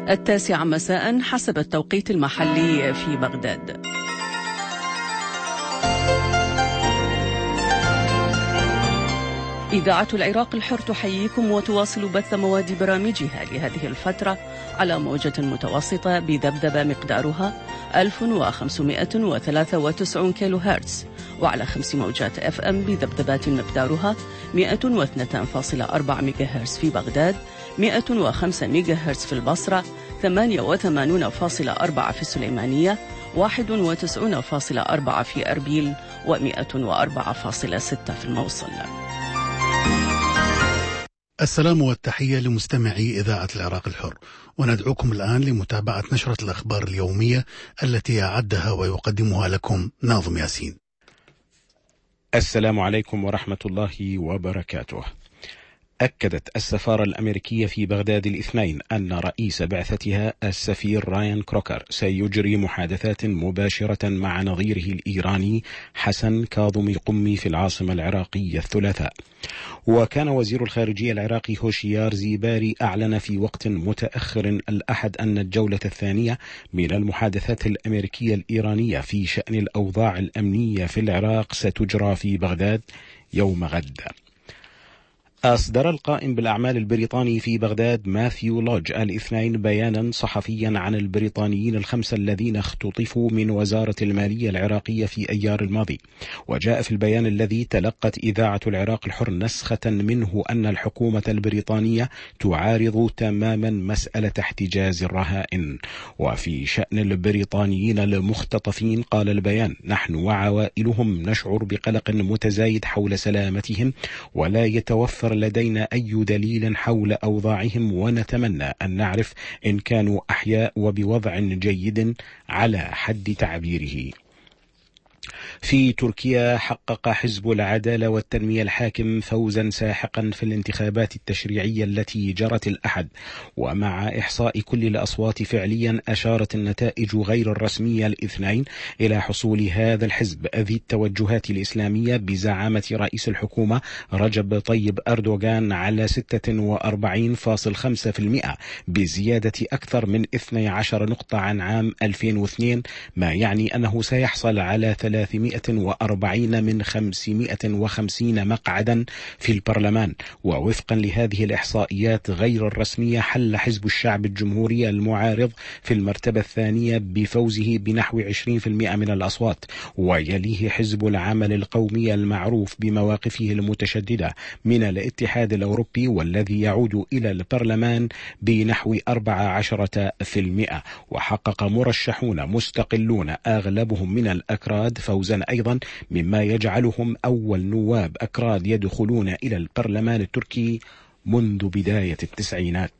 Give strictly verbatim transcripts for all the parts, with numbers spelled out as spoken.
التاسعة مساء حسب التوقيت المحلي في بغداد. إذاعة العراق الحر تحييكم وتواصل بث مواد برامجها لهذه الفترة على موجة متوسطة بذبذبة مقدارها ألف وخمسمائة وثلاثة وتسعين كيلو هرتز، وعلى خمس موجات اف ام بذبذبات مقدارها مائة واثنين فاصلة أربعة ميجا هرتز في بغداد، مائة وخمسة ميجا هرتز في البصرة، ثمانية وثمانين فاصلة أربعة في السليمانية، واحد وتسعين فاصلة أربعة في أربيل، ومائة وأربعة فاصلة ستة في الموصل. السلام والتحية لمستمعي إذاعة العراق الحر، وندعوكم الآن لمتابعة نشرة الأخبار اليومية التي أعدها ويقدمها لكم ناظم ياسين. السلام عليكم ورحمة الله وبركاته. أكدت السفارة الأمريكية في بغداد الاثنين أن رئيس بعثتها السفير رايان كروكر سيجري محادثات مباشرة مع نظيره الإيراني حسن كاظمي قمي في العاصمة العراقية الثلاثاء. وكان وزير الخارجية العراقي هوشيار زيباري أعلن في وقت متأخر الأحد أن الجولة الثانية من المحادثات الأمريكية الإيرانية في شأن الأوضاع الأمنية في العراق ستجرى في بغداد يوم غد. أصدر القائم بالأعمال البريطاني في بغداد ماثيو لوج الاثنين بيانا صحفيا عن البريطانيين الخمسة الذين اختطفوا من وزارة المالية العراقية في أيار الماضي. وجاء في البيان الذي تلقت إذاعة العراق الحر نسخة منه أن الحكومة البريطانية تعارض تماما مسألة احتجاز الرهائن. وفي شأن البريطانيين المختطفين قال البيان: نحن وعوائلهم نشعر بقلق متزايد حول سلامتهم، ولا يتوفر لدينا أي دليل حول أوضاعهم، ونتمنى أن نعرف إن كانوا أحياء وبوضع جيد على حد تعبيره. في تركيا حقق حزب العدالة والتنمية الحاكم فوزا ساحقا في الانتخابات التشريعية التي جرت الأحد، ومع إحصاء كل الأصوات فعليا أشارت النتائج غير الرسمية الاثنين إلى حصول هذا الحزب ذي التوجهات الإسلامية بزعامة رئيس الحكومة رجب طيب أردوغان على ستة وأربعين فاصلة خمسة بالمئة، بزيادة أكثر من اثنتي عشرة نقطة عن عام ألفين واثنين، ما يعني أنه سيحصل على ثلاثمائة وأربعين من خمسمائة وخمسين مقعدا في البرلمان. ووفقا لهذه الإحصائيات غير الرسمية حل حزب الشعب الجمهوري المعارض في المرتبة الثانية بفوزه بنحو عشرين بالمئة من الأصوات، ويليه حزب العمل القومي المعروف بمواقفه المتشددة من الاتحاد الأوروبي والذي يعود إلى البرلمان بنحو أربعة عشر بالمئة. وحقق مرشحون مستقلون أغلبهم من الأكراد فوزا أيضا، مما يجعلهم أول نواب أكراد يدخلون إلى البرلمان التركي منذ بداية التسعينات.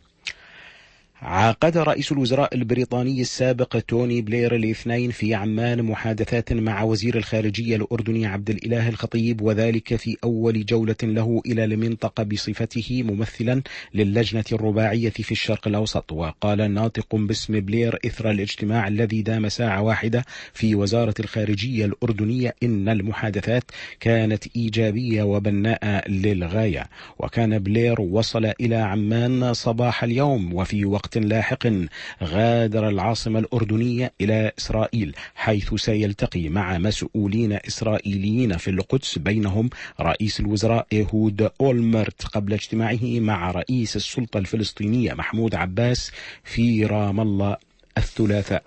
عقد رئيس الوزراء البريطاني السابق توني بلير الاثنين في عمان محادثات مع وزير الخارجية الأردني عبد الإله الخطيب، وذلك في أول جولة له إلى المنطقة بصفته ممثلا للجنة الرباعية في الشرق الأوسط. وقال ناطق باسم بلير إثر الاجتماع الذي دام ساعة واحدة في وزارة الخارجية الأردنية إن المحادثات كانت إيجابية وبناءة للغاية. وكان بلير وصل إلى عمان صباح اليوم، وفي وقت لاحق غادر العاصمة الأردنية إلى إسرائيل، حيث سيلتقي مع مسؤولين إسرائيليين في القدس، بينهم رئيس الوزراء إيهود أولمرت، قبل اجتماعه مع رئيس السلطة الفلسطينية محمود عباس في رام الله الثلاثاء.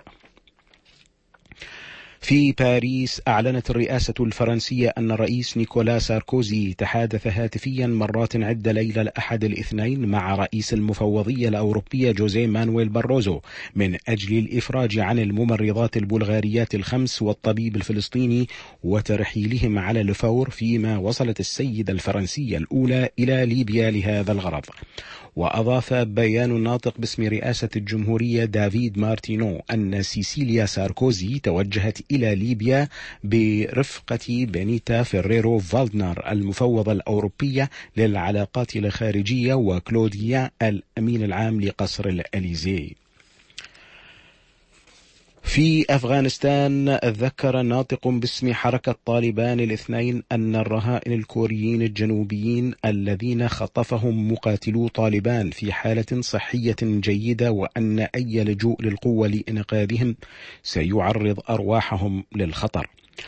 في باريس أعلنت الرئاسة الفرنسية أن الرئيس نيكولا ساركوزي تحادث هاتفيا مرات عدة ليلة الأحد الاثنين مع رئيس المفوضية الأوروبية جوزيه مانويل باروزو من أجل الإفراج عن الممرضات البلغاريات الخمس والطبيب الفلسطيني وترحيلهم على الفور، فيما وصلت السيدة الفرنسية الأولى إلى ليبيا لهذا الغرض. وأضاف بيان ناطق باسم رئاسة الجمهورية دافيد مارتينو أن سيسيليا ساركوزي توجهت إلى ليبيا برفقة بينيتا فيريرو فالدنر المفوضة الأوروبية للعلاقات الخارجية وكلوديا الأمين العام لقصر الأليزي. في أفغانستان ذكر ناطق باسم حركة طالبان الاثنين أن الرهائن الكوريين الجنوبيين الذين خطفهم مقاتلو طالبان في حالة صحية جيدة، وأن أي لجوء للقوة لإنقاذهم سيعرض أرواحهم للخطر.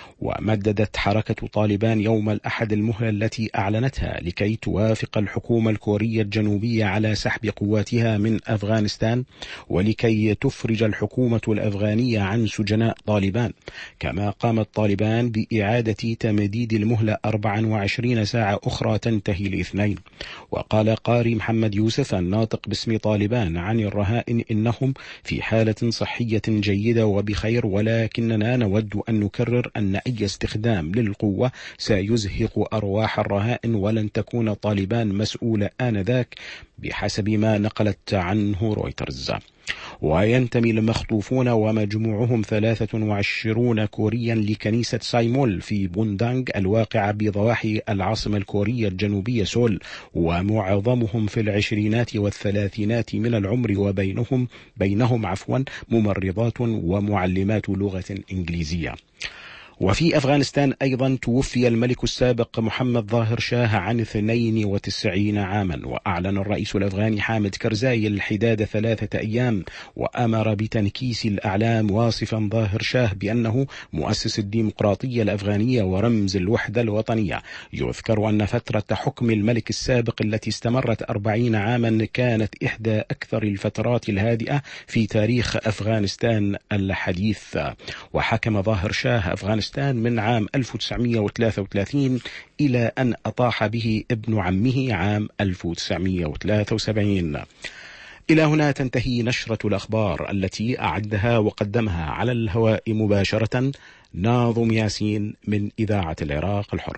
ومددت حركة طالبان يوم الأحد المهلة التي أعلنتها لكي توافق الحكومة الكورية الجنوبية على سحب قواتها من أفغانستان، ولكي تفرج الحكومة الأفغانية عن سجناء طالبان. كما قامت طالبان بإعادة تمديد المهلة أربع وعشرين ساعة أخرى تنتهي الاثنين. وقال قاري محمد يوسف الناطق باسم طالبان عن الرهائن إنهم في حالة صحية جيدة وبخير، ولكننا نود أن نكرر أن أي استخدام للقوة سيزهق أرواح الرهائن، ولن تكون طالبان مسؤولة آنذاك بحسب ما نقلت عنه رويترز. وينتمي المخطوفون ومجموعهم ثلاثة وعشرون كوريا لكنيسة سايمول في بوندانغ الواقعة بضواحي العاصمة الكورية الجنوبية سول، ومعظمهم في العشرينات والثلاثينات من العمر، وبينهم بينهم عفوا ممرضات ومعلمات لغة إنجليزية. وفي أفغانستان أيضا توفي الملك السابق محمد ظاهر شاه عن اثنين وتسعين عاما، وأعلن الرئيس الأفغاني حامد كرزاي الحداد ثلاثة أيام، وأمر بتنكيس الأعلام واصفا ظاهر شاه بأنه مؤسس الديمقراطية الأفغانية ورمز الوحدة الوطنية. يذكر أن فترة حكم الملك السابق التي استمرت أربعين عاما كانت إحدى أكثر الفترات الهادئة في تاريخ أفغانستان الحديث. وحكم ظاهر شاه أفغانستان من عام ألف وتسعمئة وثلاثة وثلاثين إلى أن أطاح به ابن عمه عام ألف وتسعمئة وثلاثة وسبعين. إلى هنا تنتهي نشرة الأخبار التي أعدها وقدمها على الهواء مباشرة ناظم ياسين من إذاعة العراق الحر.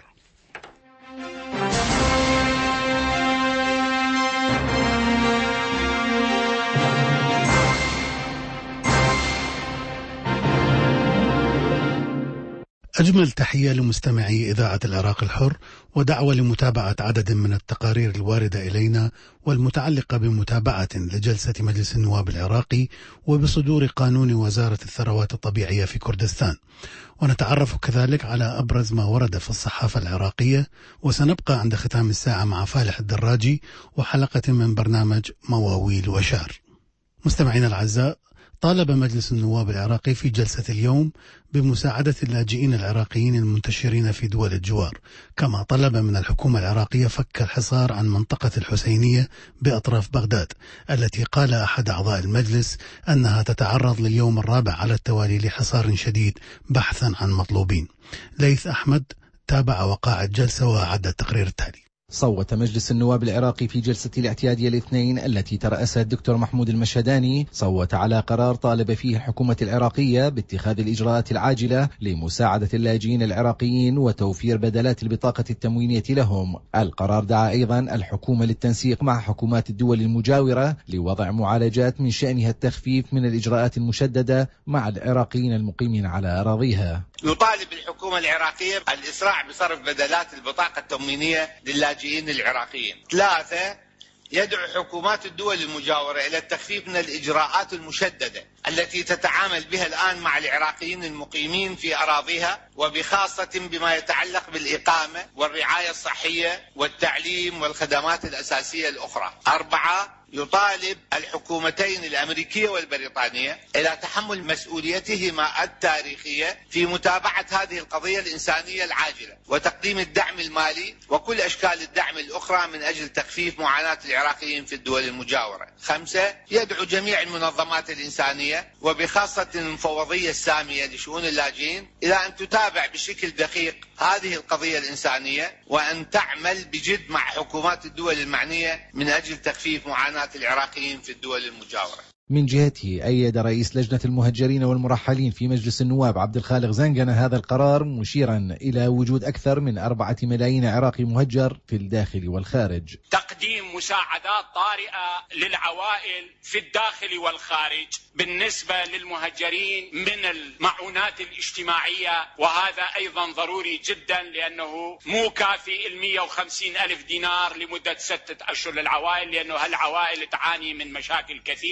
أجمل تحية لمستمعي إذاعة العراق الحر، ودعوة لمتابعة عدد من التقارير الواردة إلينا والمتعلقة بمتابعة لجلسة مجلس النواب العراقي وبصدور قانون وزارة الثروات الطبيعية في كردستان، ونتعرف كذلك على أبرز ما ورد في الصحافة العراقية. وسنبقى عند ختام الساعة مع فالح الدراجي وحلقة من برنامج مواويل وشعر. مستمعينا الأعزاء، طالب مجلس النواب العراقي في جلسة اليوم بمساعدة اللاجئين العراقيين المنتشرين في دول الجوار، كما طلب من الحكومة العراقية فك الحصار عن منطقة الحسينية بأطراف بغداد، التي قال أحد أعضاء المجلس أنها تتعرض لليوم الرابع على التوالي لحصار شديد بحثا عن مطلوبين. ليث أحمد تابع وقائع الجلسة وأعد التقرير التالي. صوت مجلس النواب العراقي في جلسة الاعتيادية الاثنين التي ترأسها الدكتور محمود المشهداني، صوت على قرار طالب فيه الحكومة العراقية باتخاذ الإجراءات العاجلة لمساعدة اللاجئين العراقيين وتوفير بدلات البطاقة التموينية لهم. القرار دعا أيضا الحكومة للتنسيق مع حكومات الدول المجاورة لوضع معالجات من شأنها التخفيف من الإجراءات المشددة مع العراقيين المقيمين على أراضيها. يطالب الحكومة العراقية الإسراع بصرف بدلات البطاقة التموينية للاجئين العراقيين. ثلاثة، يدعو حكومات الدول المجاورة إلى التخفيف من الإجراءات المشددة التي تتعامل بها الآن مع العراقيين المقيمين في أراضيها، وبخاصة بما يتعلق بالإقامة والرعاية الصحية والتعليم والخدمات الأساسية الأخرى. أربعة، يطالب الحكومتين الأمريكية والبريطانية إلى تحمل مسؤوليتهما التاريخية في متابعة هذه القضية الإنسانية العاجلة وتقديم الدعم المالي وكل أشكال الدعم الأخرى من أجل تخفيف معاناة العراقيين في الدول المجاورة. خمسة، يدعو جميع المنظمات الإنسانية وبخاصة المفوضية السامية لشؤون اللاجئين إلى أن تتابع بشكل دقيق هذه القضية الإنسانية، وأن تعمل بجد مع حكومات الدول المعنية من أجل تخفيف معاناة العراقيين في الدول المجاورة. من جهته أيد رئيس لجنة المهجرين والمرحلين في مجلس النواب عبد الخالق زنقنة هذا القرار، مشيرا إلى وجود أكثر من أربعة ملايين عراقي مهجر في الداخل والخارج. تقديم مساعدات طارئة للعوائل في الداخل والخارج بالنسبة للمهجرين من المعونات الاجتماعية، وهذا أيضا ضروري جدا لأنه مو كافي المية وخمسين ألف دينار لمدة ستة أشهر للعوائل، لأنه هالعوائل تعاني من مشاكل كثيرة.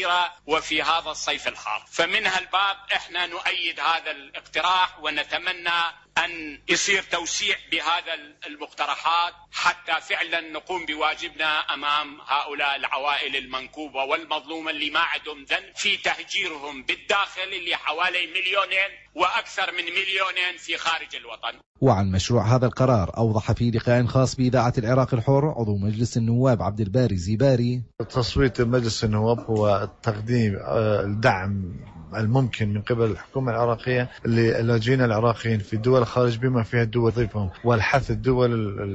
وفي هذا الصيف الحار. فمن هالباب احنا نؤيد هذا الاقتراح ونتمنى أن يصير توسيع بهذا المقترحات حتى فعلا نقوم بواجبنا أمام هؤلاء العوائل المنكوبة والمظلومة اللي ما عندهم ذنب في تهجيرهم بالداخل اللي حوالي مليونين وأكثر من مليونين في خارج الوطن. وعن مشروع هذا القرار أوضح في لقاء خاص بإذاعة العراق الحر عضو مجلس النواب عبد الباري زيباري: تصويت مجلس النواب هو تقديم الدعم الممكن من قبل الحكومة العراقية للاجئين العراقيين في دول الخارج بما فيها الدول ضيفهم، والحث الدول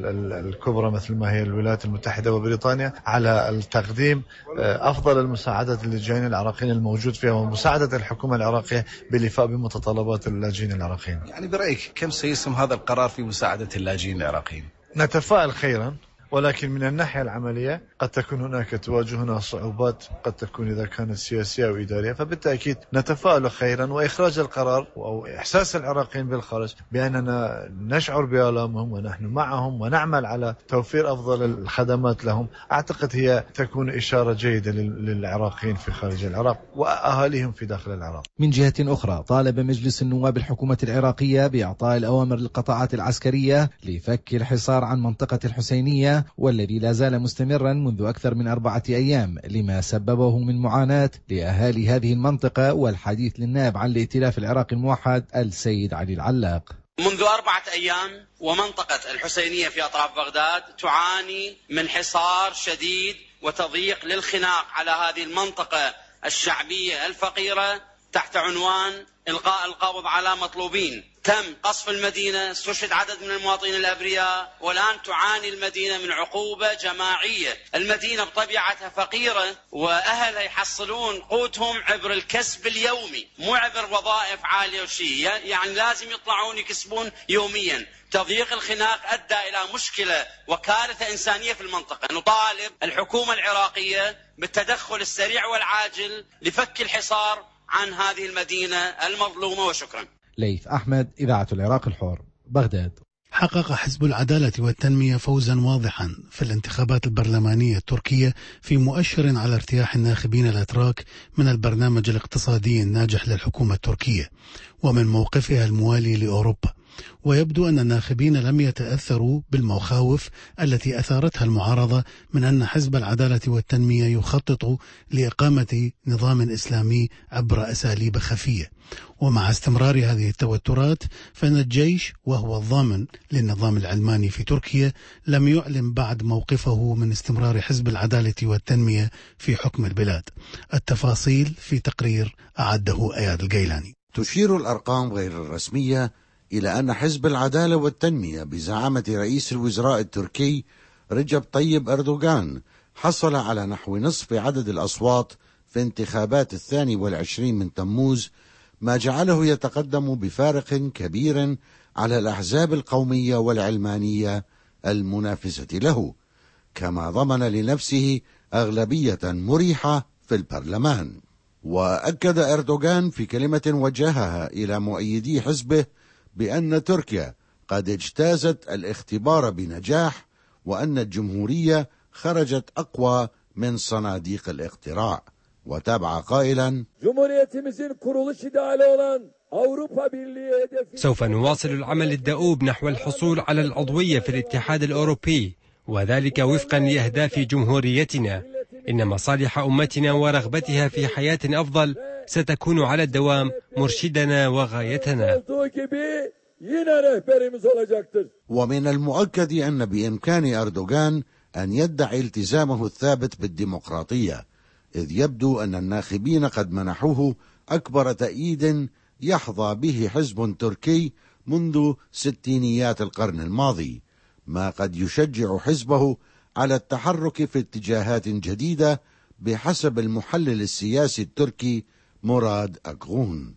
الكبرى مثل ما هي الولايات المتحدة وبريطانيا على التقديم أفضل المساعدات للاجئين العراقيين الموجود فيها ومساعدة الحكومة العراقية بالإيفاء بمتطلبات اللاجئين العراقيين. يعني برأيك كم سيسهم هذا القرار في مساعدة اللاجئين العراقيين؟ نتفائل خيرا، ولكن من الناحية العملية قد تكون هناك تواجهنا صعوبات، قد تكون إذا كانت سياسية أو إدارية، فبالتأكيد نتفائل خيرا. وإخراج القرار أو إحساس العراقيين بالخارج بأننا نشعر بآلامهم ونحن معهم ونعمل على توفير أفضل الخدمات لهم، أعتقد هي تكون إشارة جيدة للعراقيين في خارج العراق وأهاليهم في داخل العراق. من جهة أخرى طالب مجلس النواب الحكومة العراقية بإعطاء الأوامر للقطاعات العسكرية لفك الحصار عن منطقة الحسينية، والذي لا زال مستمرا منذ أكثر من أربعة أيام، لما سببه من معاناة لأهالي هذه المنطقة. والحديث للنائب عن الائتلاف العراقي الموحد السيد علي العلاق: منذ أربعة أيام ومنطقة الحسينية في أطراف بغداد تعاني من حصار شديد وتضييق للخناق على هذه المنطقة الشعبية الفقيرة تحت عنوان إلقاء القبض على مطلوبين. تم قصف المدينة، استشهد عدد من المواطنين الأبرياء، والآن تعاني المدينة من عقوبة جماعية. المدينة بطبيعتها فقيرة وأهلها يحصلون قوتهم عبر الكسب اليومي، مو عبر وظائف عالية وشيء، يعني لازم يطلعون يكسبون يوميا. تضييق الخناق أدى إلى مشكلة وكارثة إنسانية في المنطقة. نطالب الحكومة العراقية بالتدخل السريع والعاجل لفك الحصار عن هذه المدينة المظلومة. وشكرا. ليث أحمد، إذاعة العراق الحر، بغداد. حقق حزب العدالة والتنمية فوزا واضحا في الانتخابات البرلمانية التركية في مؤشر على ارتياح الناخبين الأتراك من البرنامج الاقتصادي الناجح للحكومة التركية ومن موقفها الموالي لأوروبا. ويبدو أن الناخبين لم يتأثروا بالمخاوف التي أثارتها المعارضة من أن حزب العدالة والتنمية يخطط لإقامة نظام إسلامي عبر أساليب خفية. ومع استمرار هذه التوترات فإن الجيش وهو الضامن للنظام العلماني في تركيا لم يعلن بعد موقفه من استمرار حزب العدالة والتنمية في حكم البلاد. التفاصيل في تقرير أعده أياد الجيلاني. تشير الأرقام غير الرسمية إلى أن حزب العدالة والتنمية بزعامة رئيس الوزراء التركي رجب طيب أردوغان حصل على نحو نصف عدد الأصوات في انتخابات الثاني والعشرين من تموز، ما جعله يتقدم بفارق كبير على الأحزاب القومية والعلمانية المنافسة له، كما ضمن لنفسه أغلبية مريحة في البرلمان. وأكد أردوغان في كلمة وجهها إلى مؤيدي حزبه بأن تركيا قد اجتازت الاختبار بنجاح، وأن الجمهورية خرجت أقوى من صناديق الاقتراع. وتابع قائلا: سوف نواصل العمل الدؤوب نحو الحصول على العضوية في الاتحاد الأوروبي، وذلك وفقا لأهداف جمهوريتنا. إن مصالح أمتنا ورغبتها في حياة أفضل ستكون على الدوام مرشدنا وغايتنا. ومن المؤكد أن بإمكان أردوغان أن يدعي التزامه الثابت بالديمقراطية، إذ يبدو أن الناخبين قد منحوه أكبر تأييد يحظى به حزب تركي منذ ستينيات القرن الماضي، ما قد يشجع حزبه على التحرك في اتجاهات جديدة بحسب المحلل السياسي التركي مراد أكغون.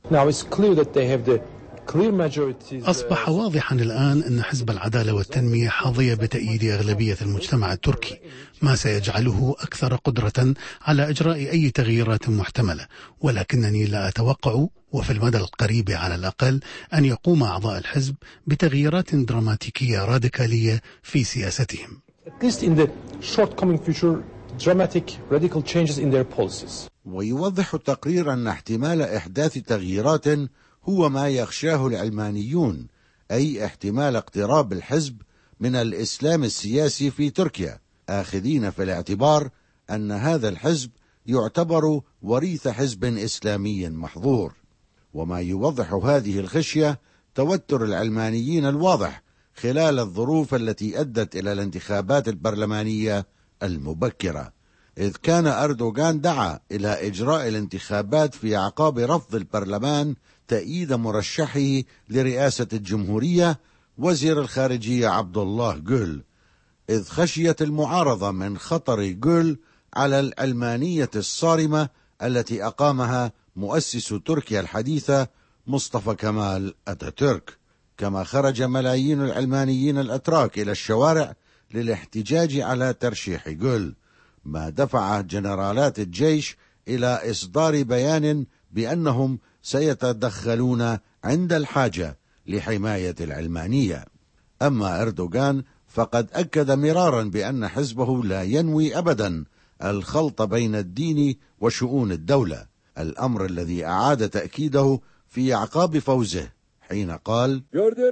أصبح واضحا الآن أن حزب العدالة والتنمية حظي بتأييد أغلبية المجتمع التركي، ما سيجعله أكثر قدرة على إجراء أي تغييرات محتملة. ولكنني لا أتوقع، وفي المدى القريب على الأقل، أن يقوم أعضاء الحزب بتغييرات دراماتيكية راديكالية في سياستهم. dramatic radical changes in their policies. ويوضح التقرير أن احتمال إحداث تغييرات هو ما يخشاه العلمانيون، أي احتمال اقتراب الحزب من الإسلام السياسي في تركيا، آخذين في الاعتبار أن هذا الحزب يعتبر وريث حزب إسلامي محظور. وما يوضح هذه الخشية توتر العلمانيين الواضح خلال الظروف التي أدت إلى الانتخابات البرلمانية المبكرة، إذ كان أردوغان دعا إلى إجراء الانتخابات في أعقاب رفض البرلمان تأييد مرشحه لرئاسة الجمهورية وزير الخارجية عبد الله جول، إذ خشيت المعارضة من خطر جول على العلمانية الصارمة التي أقامها مؤسس تركيا الحديثة مصطفى كمال أتاتورك. كما خرج ملايين العلمانيين الأتراك إلى الشوارع للاحتجاج على ترشيح جول، ما دفع جنرالات الجيش إلى إصدار بيان بأنهم سيتدخلون عند الحاجة لحماية العلمانية. أما أردوغان فقد أكد مرارا بأن حزبه لا ينوي أبدا الخلط بين الدين وشؤون الدولة، الأمر الذي أعاد تأكيده في أعقاب فوزه حين قال: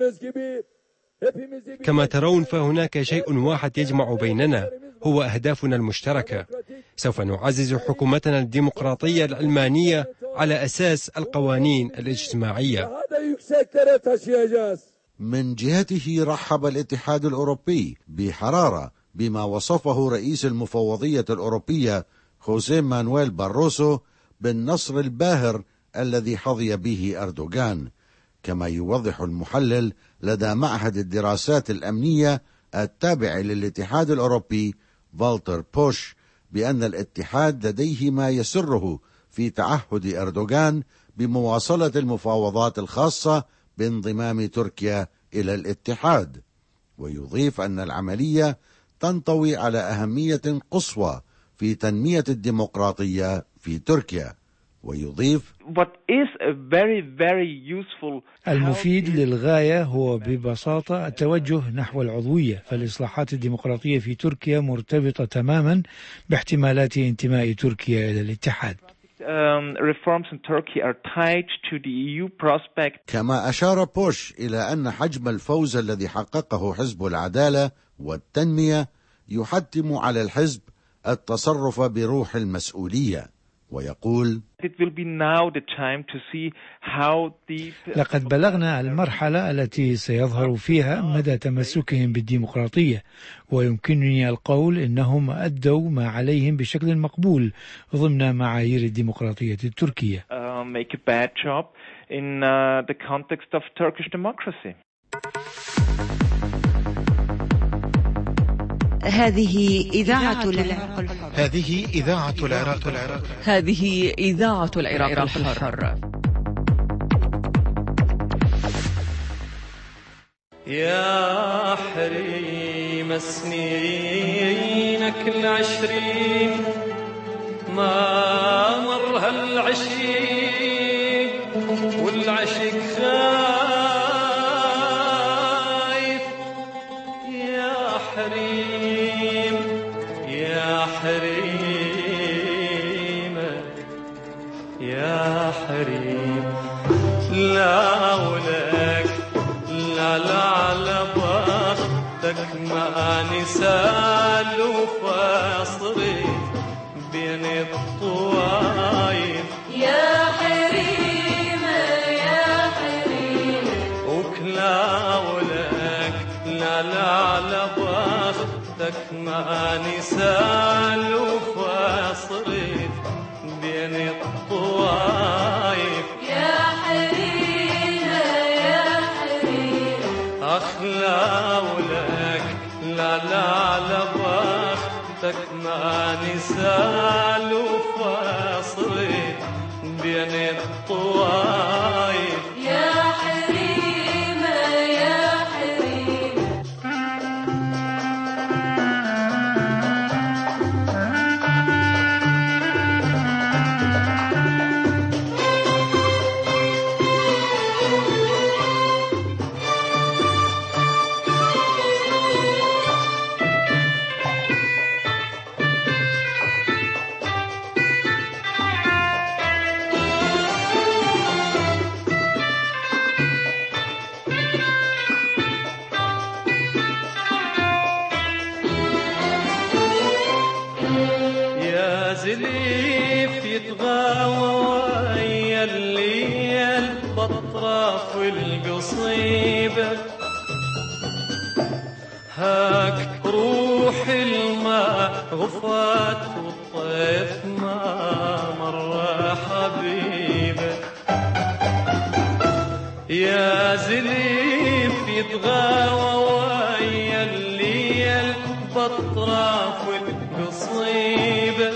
كما ترون فهناك شيء واحد يجمع بيننا، هو أهدافنا المشتركة. سوف نعزز حكومتنا الديمقراطية العلمانية على أساس القوانين الاجتماعية. من جهته رحب الاتحاد الأوروبي بحرارة بما وصفه رئيس المفوضية الأوروبية خوسيه مانويل باروسو بالنصر الباهر الذي حظي به أردوغان. كما يوضح المحلل لدى معهد الدراسات الأمنية التابع للاتحاد الأوروبي فالتر بوش بأن الاتحاد لديه ما يسره في تعهد أردوغان بمواصلة المفاوضات الخاصة بانضمام تركيا إلى الاتحاد، ويضيف أن العملية تنطوي على أهمية قصوى في تنمية الديمقراطية في تركيا. ويضيف: very, very المفيد للغاية هو ببساطة التوجه نحو العضوية، فالإصلاحات الديمقراطية في تركيا مرتبطة تماما باحتمالات انتماء تركيا إلى الاتحاد. reforms in Turkey are tied to the E U prospect. كما أشار بوش إلى أن حجم الفوز الذي حققه حزب العدالة والتنمية يحتم على الحزب التصرف بروح المسؤولية، ويقول: لقد بلغنا المرحلة التي سيظهر فيها مدى تمسكهم بالديمقراطية، ويمكنني القول إنهم أدوا ما عليهم بشكل مقبول ضمن معايير الديمقراطية التركية. هذه إذاعة العراق الحر. هذه إذاعة العراق الحر. هذه إذاعة العراق الحر. يا حريم سنينك العشرين ما مر هالعشرين والعشق خايف. يا حريم يا حريم يا حريم لا ولك لا لا على بختك ما نسال وفاصري بين الطوايف. يا حريم يا حريم وكلا ولك لا لا على بختك ما نسال وفاصري بين الطوايف. يا حريم يا حريم أخلا ولك لا لا على بختك ما نسال وفاصلي بين الطوايف. يا حريم يا حريم بأطراف القصيبة هاك روح الماء غفات والطيف ما مرة حبيبة يا زليف يتغاوى ويا الليل بأطراف القصيبة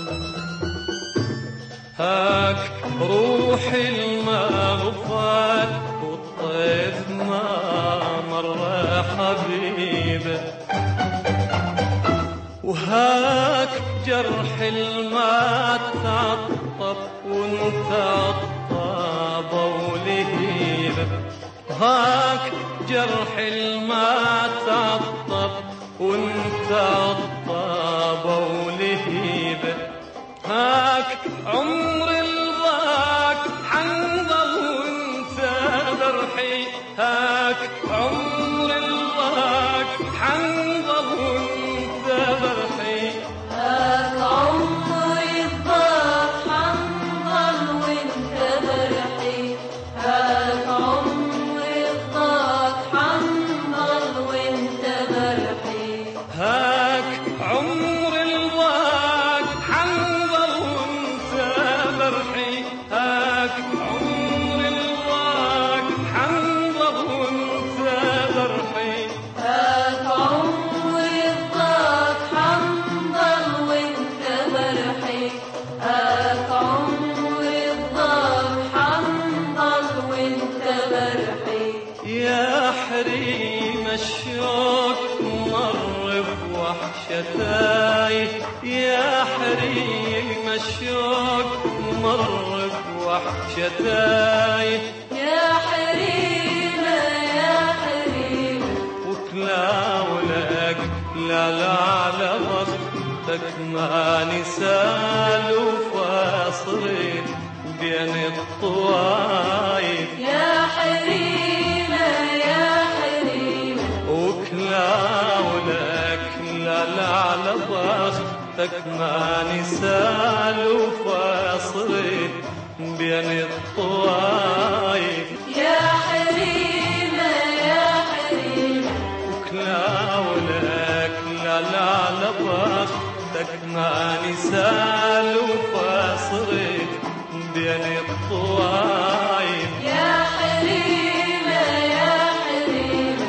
هاك روح الماء غفات والطيف ما مرة حبيبة وهاك جرح الماء تعطب وانت عطابة ولهيبة هاك جرح الماء تعطب وانت عطابة ولهيبة هاك عمر الضاك حنظل وانت برحي هاك عمر الضاك حنظل وانت برحي هاك عمر الضاك حنظل وانت برحي هاك عمر الضاك حنظل وانت برحي هاك عمر الضاك حنظل وانت برحي هاك عمر الضاك حنظل وانت برحي هاك عمر الضاك حنظل وانت برحي هاك عمر الضاك حنظل وانت برحي يا حريم الشوق مر بوحشتاي يا حريم الشوق مر بوحشتاي يا حريمة يا حريمة وكلاولك لا لا على بختك ما نسال وفاصلين بين الطوايف يا حريمة يا حريمة وكلاولك لا لا على بختك ما نسال وفاصلين بين الطوايف يا حريمة يا حريمة وكلاولك لا لا على بختك ما نسال وفاصلين بين الطوايف يا حريمة يا حريمة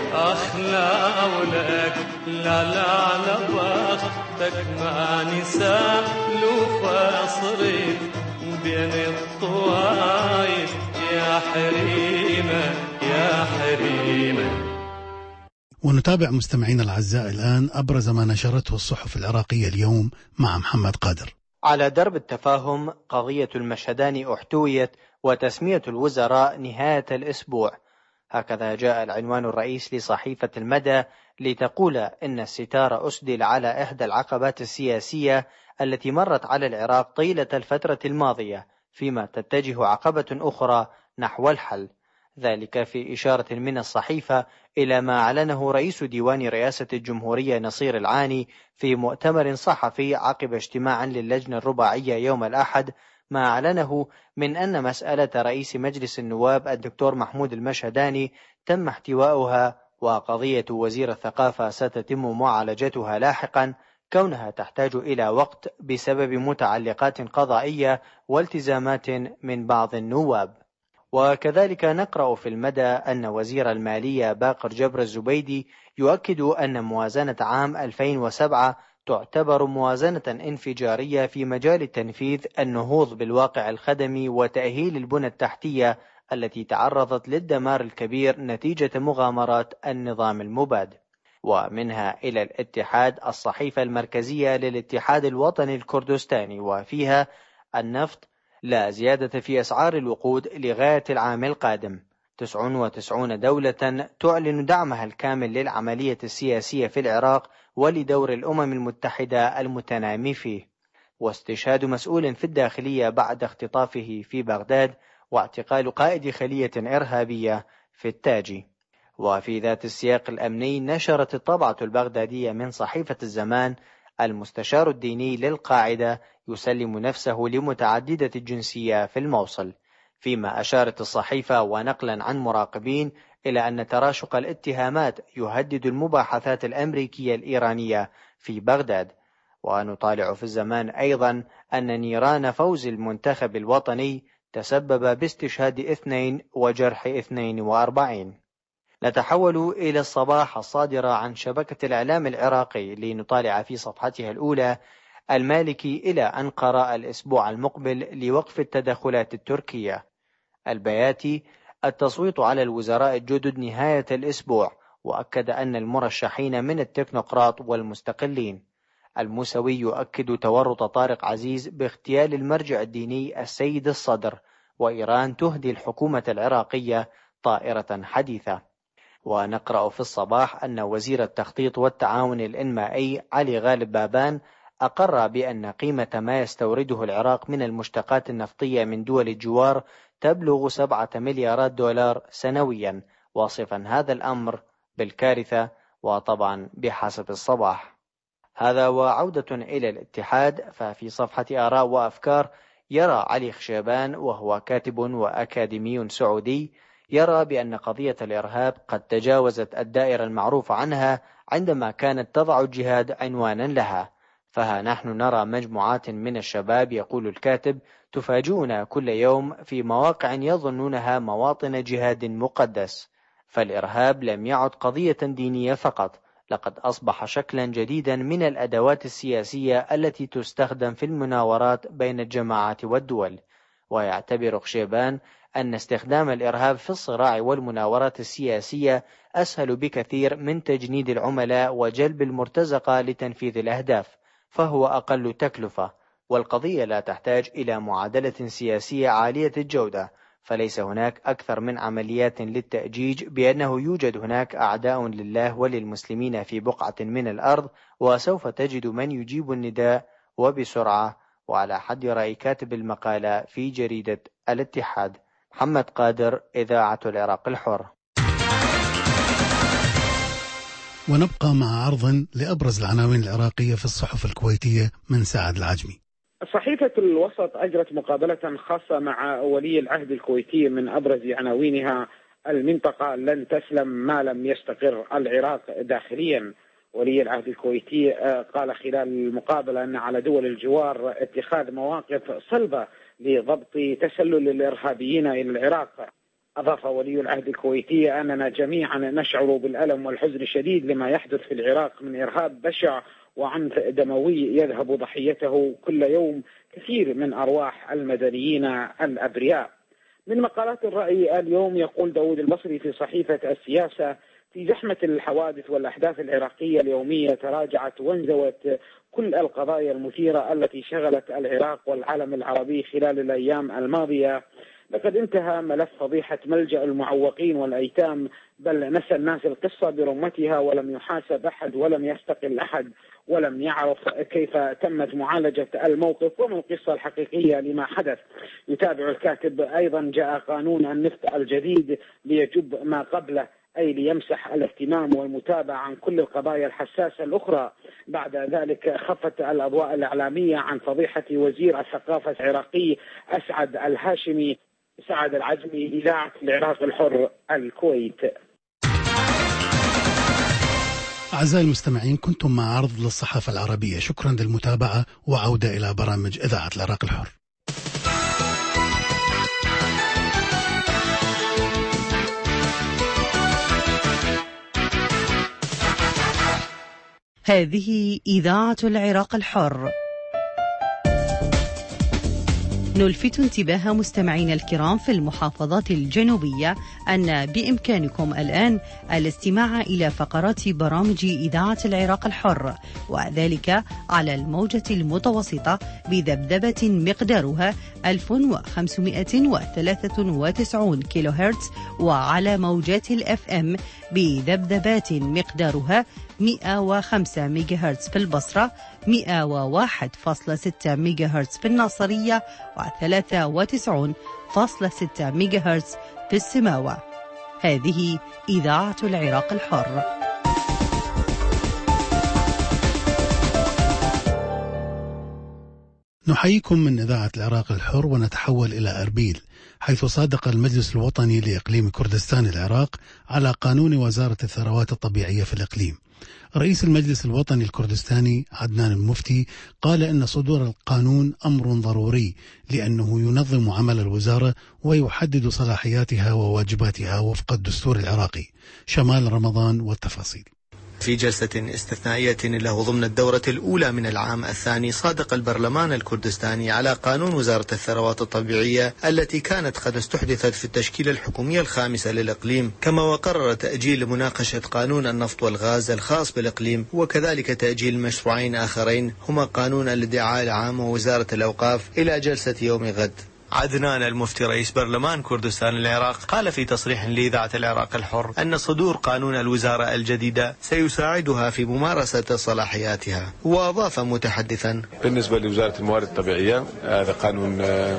أخلاولك لا لا على بختك ما نسال وفاصلين بين الطوايف يا حريمة يا حريمة. ونتابع مستمعينا الأعزاء الآن أبرز ما نشرته الصحف العراقية اليوم مع محمد قادر. على درب التفاهم قضية المشهداني احتويت وتسمية الوزراء نهاية الأسبوع، هكذا جاء العنوان الرئيس لصحيفة المدى لتقول إن الستار أسدل على إحدى العقبات السياسية التي مرت على العراق طيلة الفترة الماضية، فيما تتجه عقبة أخرى نحو الحل، ذلك في إشارة من الصحيفة إلى ما أعلنه رئيس ديوان رئاسة الجمهورية نصير العاني في مؤتمر صحفي عقب اجتماع للجنة الرباعية يوم الأحد، ما أعلنه من أن مسألة رئيس مجلس النواب الدكتور محمود المشهداني تم احتواؤها، وقضية وزير الثقافة ستتم معالجتها لاحقا، كونها تحتاج إلى وقت بسبب متعلقات قضائية والتزامات من بعض النواب. وكذلك نقرأ في المدى أن وزير المالية باقر جبر الزبيدي يؤكد أن موازنة عام ألفين وسبعة تعتبر موازنة انفجارية في مجال تنفيذ النهوض بالواقع الخدمي وتأهيل البنى التحتية التي تعرضت للدمار الكبير نتيجة مغامرات النظام المباد. ومنها إلى الاتحاد الصحيفة المركزية للاتحاد الوطني الكردستاني، وفيها النفط لا زيادة في أسعار الوقود لغاية العام القادم. تسعة وتسعين دولة تعلن دعمها الكامل للعملية السياسية في العراق ولدور الأمم المتحدة المتنامي فيه. واستشهاد مسؤول في الداخلية بعد اختطافه في بغداد، واعتقال قائد خلية إرهابية في التاجي. وفي ذات السياق الأمني نشرت الطبعة البغدادية من صحيفة الزمان المستشار الديني للقاعدة يسلم نفسه لمتعددة الجنسية في الموصل، فيما أشارت الصحيفة ونقلا عن مراقبين إلى أن تراشق الاتهامات يهدد المباحثات الأمريكية الإيرانية في بغداد. ونطالع في الزمان أيضا أن نيران فوز المنتخب الوطني تسبب باستشهاد اثنين وجرح اثنين وأربعين. نتحول إلى الصباح الصادرة عن شبكة الإعلام العراقي لنطالع في صفحتها الأولى: المالكي إلى أنقرة الأسبوع المقبل لوقف التدخلات التركية. البياتي: التصويت على الوزراء الجدد نهاية الأسبوع، وأكد أن المرشحين من التكنوقراط والمستقلين. الموسوي يؤكد تورط طارق عزيز باغتيال المرجع الديني السيد الصدر، وإيران تهدي الحكومة العراقية طائرة حديثة. ونقرأ في الصباح أن وزير التخطيط والتعاون الإنمائي علي غالب بابان أقر بأن قيمة ما يستورده العراق من المشتقات النفطية من دول الجوار تبلغ سبعة مليارات دولار سنويا، واصفا هذا الأمر بالكارثة، وطبعا بحسب الصباح. هذا وعودة إلى الاتحاد، ففي صفحة آراء وأفكار يرى علي خشيبان، وهو كاتب وأكاديمي سعودي، يرى بأن قضية الإرهاب قد تجاوزت الدائرة المعروف عنها عندما كانت تضع الجهاد عنوانا لها. فها نحن نرى مجموعات من الشباب، يقول الكاتب، تفاجئنا كل يوم في مواقع يظنونها مواطن جهاد مقدس. فالإرهاب لم يعد قضية دينية فقط، لقد أصبح شكلا جديدا من الأدوات السياسية التي تستخدم في المناورات بين الجماعات والدول. ويعتبر خشيبان أن استخدام الإرهاب في الصراع والمناورات السياسية أسهل بكثير من تجنيد العملاء وجلب المرتزقة لتنفيذ الأهداف، فهو أقل تكلفة، والقضية لا تحتاج إلى معادلة سياسية عالية الجودة، فليس هناك أكثر من عمليات للتأجيج بأنه يوجد هناك أعداء لله وللمسلمين في بقعة من الأرض، وسوف تجد من يجيب النداء وبسرعة. وعلى حد رأي كاتب المقالة في جريدة الاتحاد. محمد قادر، إذاعة العراق الحر. ونبقى مع عرض لأبرز العناوين العراقية في الصحف الكويتية من سعد العجمي. صحيفة الوسط أجرت مقابلة خاصة مع ولي العهد الكويتي. من أبرز عناوينها: المنطقة لن تسلم ما لم يستقر العراق داخليا. ولي العهد الكويتي قال خلال المقابلة أن على دول الجوار اتخاذ مواقف صلبة لضبط تسلل الإرهابيين إلى العراق. أضاف ولي العهد الكويتي أننا جميعا نشعر بالألم والحزن الشديد لما يحدث في العراق من إرهاب بشع وعنف دموي يذهب ضحيته كل يوم كثير من أرواح المدنيين الأبرياء. من مقالات الرأي اليوم يقول داود البصري في صحيفة السياسة: في زحمة الحوادث والأحداث العراقية اليومية تراجعت وانزوت كل القضايا المثيرة التي شغلت العراق والعالم العربي خلال الأيام الماضية. لقد انتهى ملف فضيحة ملجأ المعوقين والأيتام، بل نسى الناس القصة برمتها ولم يحاسب أحد ولم يستقل أحد ولم يعرف كيف تمت معالجة الموقف وما القصة الحقيقية لما حدث. يتابع الكاتب: أيضا جاء قانون النفط الجديد ليجب ما قبله، أي ليمسح الاهتمام والمتابعة عن كل القضايا الحساسة الأخرى. بعد ذلك خفت الأضواء الإعلامية عن فضيحة وزير الثقافة العراقي أسعد الهاشمي. سعد العجمي، إذاعة العراق الحر، الكويت. أعزائي المستمعين، كنتم مع عرض للصحافة العربية. شكرا للمتابعة، وعودة إلى برامج إذاعة العراق الحر. هذه إذاعة العراق الحر. نلفت انتباه مستمعينا الكرام في المحافظات الجنوبية أن بإمكانكم الآن الاستماع إلى فقرات برامج إذاعة العراق الحر، وذلك على الموجة المتوسطة بذبذبة مقدارها ألف وخمسمائة وثلاثة وتسعين كيلو هرتز، وعلى موجات الأف أم بذبذبات مقدارها مئة وخمسة ميجا هرتز في البصرة، مئة وواحد فاصلة ستة ميجا هرتز في الناصرية، وثلاثة وتسعين فاصلة ستة ميجا هرتز في السماوة. هذه إذاعة العراق الحر. نحييكم من إذاعة العراق الحر، ونتحول إلى أربيل حيث صادق المجلس الوطني لإقليم كردستان العراق على قانون وزارة الثروات الطبيعية في الإقليم. رئيس المجلس الوطني الكردستاني عدنان المفتي قال إن صدور القانون أمر ضروري لأنه ينظم عمل الوزارة ويحدد صلاحياتها وواجباتها وفق الدستور العراقي. شمال رمضان والتفاصيل. في جلسة استثنائية له ضمن الدورة الأولى من العام الثاني، صادق البرلمان الكردستاني على قانون وزارة الثروات الطبيعية التي كانت قد استحدثت في التشكيلة الحكومية الخامسة للإقليم، كما وقرر تأجيل مناقشة قانون النفط والغاز الخاص بالإقليم، وكذلك تأجيل مشروعين آخرين هما قانون الادعاء العام ووزارة الأوقاف إلى جلسة يوم غد. عدنان المفتي رئيس برلمان كردستان العراق قال في تصريح لإذاعة العراق الحر أن صدور قانون الوزارة الجديدة سيساعدها في ممارسة صلاحياتها، وأضاف متحدثا: بالنسبة لوزارة الموارد الطبيعية هذا قانون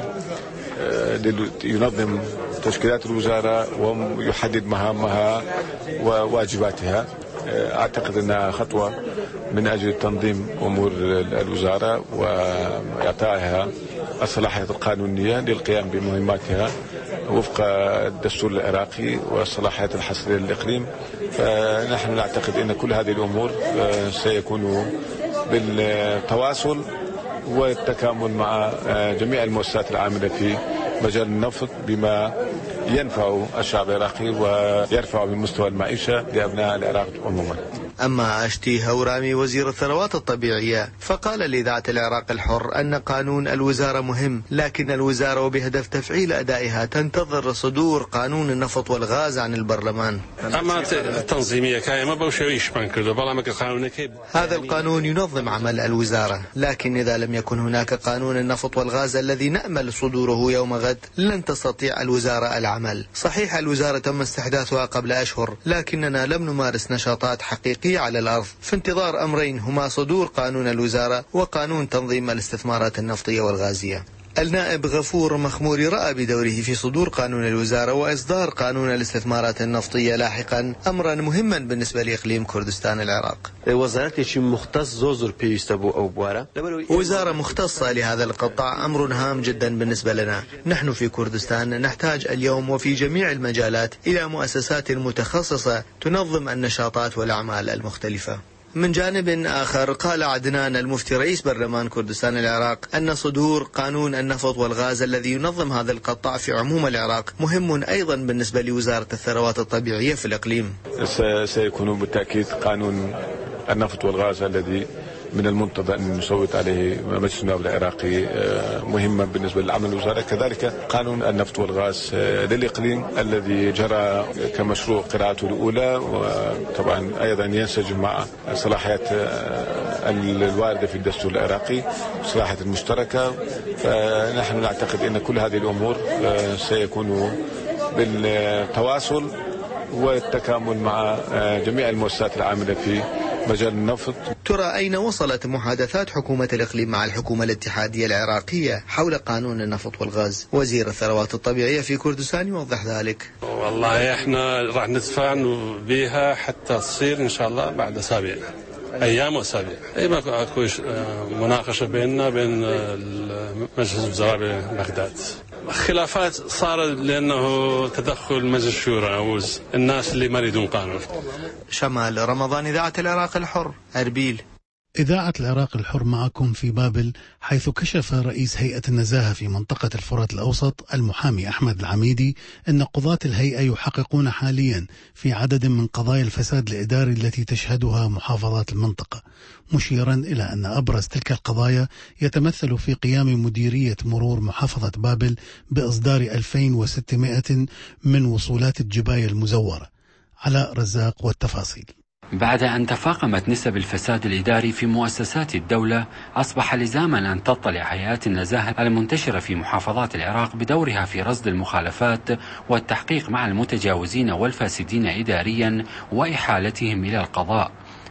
ينظم تشكيلات الوزارة ويحدد مهامها وواجباتها. أعتقد أنها خطوة من أجل تنظيم أمور الوزارة وإعطائها الصلاحيات القانونية للقيام بمهماتها وفق الدستور العراقي والصلاحيات الحصرية للإقليم. فنحن نعتقد أن كل هذه الأمور سيكون بالتواصل والتكامل مع جميع المؤسسات العاملة في مجال النفط بما ينفع الشعب العراقي ويرفع من مستوى المعيشة لأبناء العراق عموما. أما أشتي هورامي وزير الثروات الطبيعية فقال لإذاعة العراق الحر أن قانون الوزارة مهم، لكن الوزارة وبهدف تفعيل أدائها تنتظر صدور قانون النفط والغاز عن البرلمان. هذا القانون ينظم عمل الوزارة، لكن إذا لم يكن هناك قانون النفط والغاز الذي نأمل صدوره يوم غد لن تستطيع الوزارة العمل. صحيح الوزارة تم استحداثها قبل أشهر، لكننا لم نمارس نشاطات حقيقية على الأرض، في انتظار أمرين هما صدور قانون الوزارة وقانون تنظيم الاستثمارات النفطية والغازية. النائب غفور مخموري رأى بدوره في صدور قانون الوزارة وإصدار قانون الاستثمارات النفطية لاحقا أمرا مهما بالنسبة لإقليم كردستان العراق. وزارة مختصة لهذا القطاع أمر هام جدا بالنسبة لنا. نحن في كردستان نحتاج اليوم وفي جميع المجالات إلى مؤسسات متخصصة تنظم النشاطات والأعمال المختلفة. من جانب آخر قال عدنان المفتي رئيس برلمان كردستان العراق أن صدور قانون النفط والغاز الذي ينظم هذا القطاع في عموم العراق مهم أيضا بالنسبة لوزارة الثروات الطبيعية في الإقليم. سيكون بالتأكيد قانون النفط والغاز الذي من المنتظر أن نصوت عليه مجلس النواب العراقي مهما بالنسبة للعمل الوزارة. كذلك قانون النفط والغاز للإقليم الذي جرى كمشروع قراءته الأولى، وطبعا أيضا ينسجم مع صلاحيات الواردة في الدستور العراقي صلاحيات المشتركة. فنحن نعتقد أن كل هذه الأمور سيكون بالتواصل والتكامل مع جميع المؤسسات العاملة في مجال النفط. ترى أين وصلت محادثات حكومة الإقليم مع الحكومة الاتحادية العراقية حول قانون النفط والغاز؟ وزير الثروات الطبيعية في كردستان يوضح ذلك. والله احنا راح ندفع بها حتى تصير إن شاء الله بعد أسابيع، أيام وأسابيع. أي ما أكو مناقشة بيننا بين مجلس الوزراء ببغداد. خلافات صارت لأنه تدخل مجلس الشورى أو الناس اللي ما يريدون قانون. شمال رمضان، إذاعة العراق الحر، أربيل. إذاعة العراق الحر معكم في بابل، حيث كشف رئيس هيئة النزاهة في منطقة الفرات الأوسط المحامي أحمد العميدي أن قضاة الهيئة يحققون حاليا في عدد من قضايا الفساد الإداري التي تشهدها محافظات المنطقة، مشيرا إلى أن أبرز تلك القضايا يتمثل في قيام مديرية مرور محافظة بابل بإصدار ألفين وستمائة من وصولات الجباية المزورة. علاء رزاق والتفاصيل. بعد أن تفاقمت نسب الفساد الإداري في مؤسسات الدولة، أصبح لزاما أن تطلع هيئات النزاهة المنتشرة في محافظات العراق بدورها في رصد المخالفات والتحقيق مع المتجاوزين والفاسدين إداريا وإحالتهم إلى القضاء.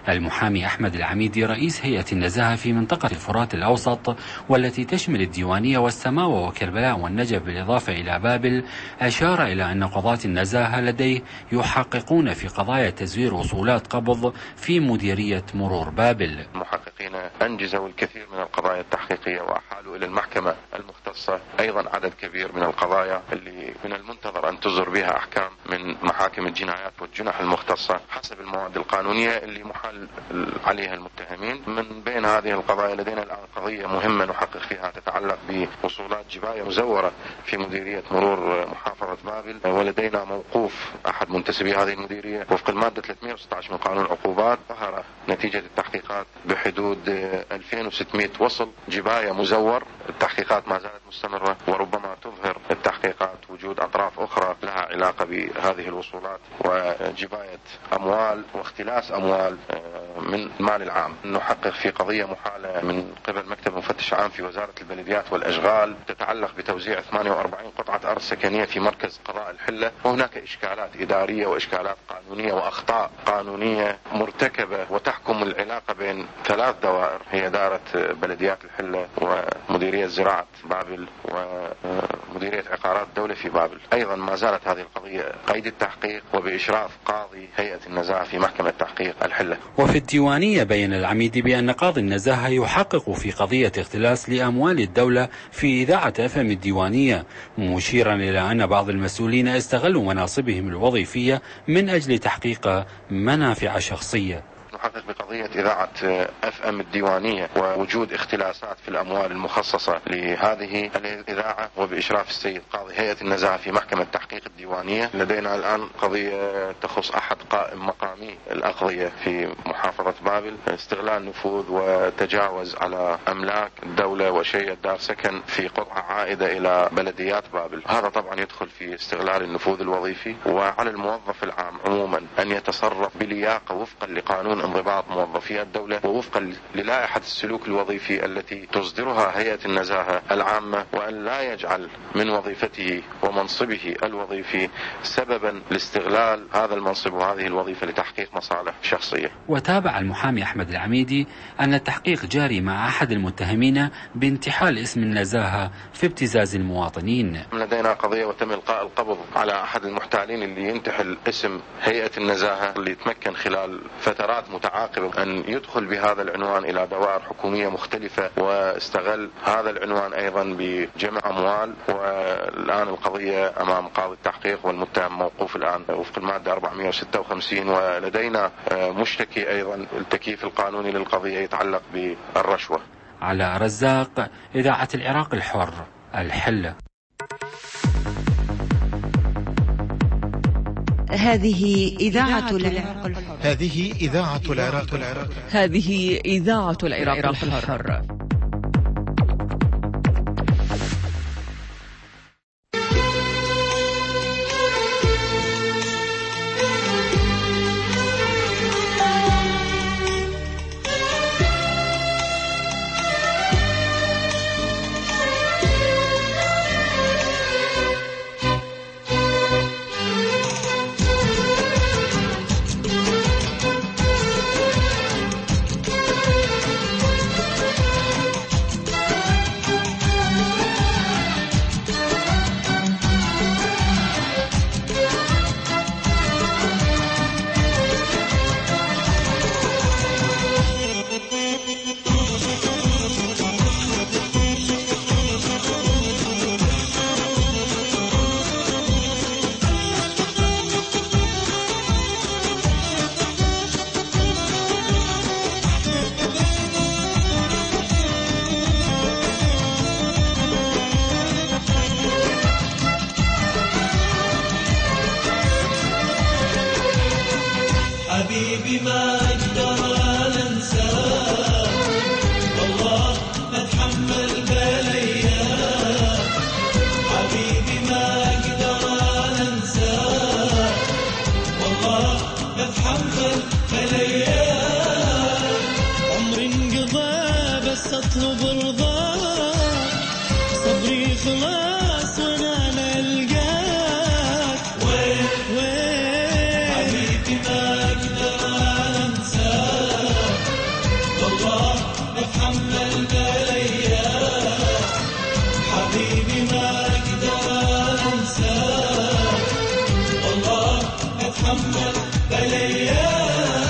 المحامي أحمد العميدي رئيس هيئة النزاهة في منطقة الفرات الأوسط والتي تشمل الديوانية والسماوة وكربلاء والنجف بالإضافة إلى بابل، أشار إلى أن قضاة النزاهة لديه يحققون في قضايا تزوير وصولات قبض في مديرية مرور بابل. المحققين أنجزوا الكثير من القضايا التحقيقية وأحالوا إلى المحكمة المختصة أيضا عدد كبير من القضايا اللي من المنتظر أن تصدر بها أحكام من محاكم الجنايات والجنح المختصة حسب المواد القانونية اللي محال عليها المتهمين. من بين هذه القضايا لدينا الآن قضية مهمة نحقق فيها تتعلق بوصولات جباية مزورة في مديرية مرور محافظة بابل، ولدينا موقوف أحد منتسبي هذه المديرية وفق المادة ثلاثمئة وستة عشر من قانون العقوبات. ظهر نتيجة التحقيقات بحدود ألفين وستمئة وصل جباية مزور. التحقيقات ما زالت مستمرة وربما تظهر التحقيقات وجود أطراف أخرى لها علاقة بهذه الوصولات وجباية أموال واختلاس أموال من المال العام. نحقق في قضية محالة من قبل مكتب مفتش عام في وزارة البلديات والأشغال تتعلق بتوزيع ثمانية وأربعين قطعة أرض سكنية في مركز قضاء الحلة، وهناك إشكالات إدارية وإشكالات قانونية وأخطاء قانونية مرتكبة وتحكم العلاقة بين ثلاث دوائر هي دائرة بلديات الحلة ومديرية زراعة بابل ومديرية عقارات الدولة في بابل. أيضا ما زالت هذه القضية قيد التحقيق وبإشراف قاضي هيئة النزاهة في محكمة تحقيق الحلة. وفي الديوانية بين العميدي بأن قاضي النزاهة يحقق في قضية اختلاس لأموال الدولة في إذاعة أف أم الديوانية، مشيرا إلى أن بعض المسؤولين استغلوا مناصبهم الوظيفية من أجل تحقيق منافع شخصية. نحقق بقضية إذاعة أف أم الديوانية ووجود اختلاسات في الأموال المخصصة لهذه الإذاعة وبإشراف السيد قاضي هيئة النزاهة في محكمة تحقيق الديوانية. لدينا الآن قضية تخص أحد قائم مقامي الأقضية في محافظة بابل، استغلال نفوذ وتجاوز على أملاك الدولة وشيء دار سكن في قطعة عائدة إلى بلديات بابل. هذا طبعا يدخل في استغلال النفوذ الوظيفي، وعلى الموظف العام عموما أن يتصرف بلياقة وفقا لقانون انضباط موظفي الدولة ووفقا للائحة السلوك الوظيفي التي تصدرها هيئة النزاهة العامة، وأن لا يجعل من وظيفته ومنصبه الوظيفي سببا لاستغلال هذا المنصب وهذه الوظيفة لتحقيق مصالح شخصية. وتابع المحامي أحمد العميدي أن التحقيق جاري مع أحد المتهمين بانتحال اسم النزاهة في ابتزاز المواطنين. لدينا قضية وتم إلقاء القبض على أحد المحتالين اللي ينتحل اسم هيئة النزاهة، اللي يتمكن خلال فترات متعاقبة أن يدخل بهذا العنوان إلى دوائر حكومية مختلفة واستغل هذا العنوان أيضا بجمع أموال. والآن القضية أمام قاضي التحقيق والمتهم موقوف الآن وفق المادة أربعمئة وستة وخمسين. ولدينا مشتكي أيضا التكييف القانوني للقضية يتعلق بالرشوة. على رزاق، إذاعة العراق الحر، الحلة. هذه إذاعة العراق الحر. هذه إذاعة العراق الحر. هذه إذاعة العراق الحر. حبيبي ما اقدر انساه، والله اتحمل بالايام. حبيبي ما اقدر انساه، والله اتحمل بالايام. عمري انقضى بس اطلب رضاك، صبري خلاص وانا نلقاك. وين وين حبيبي ما اقدر انساك، انساه والله اتحمل بليات.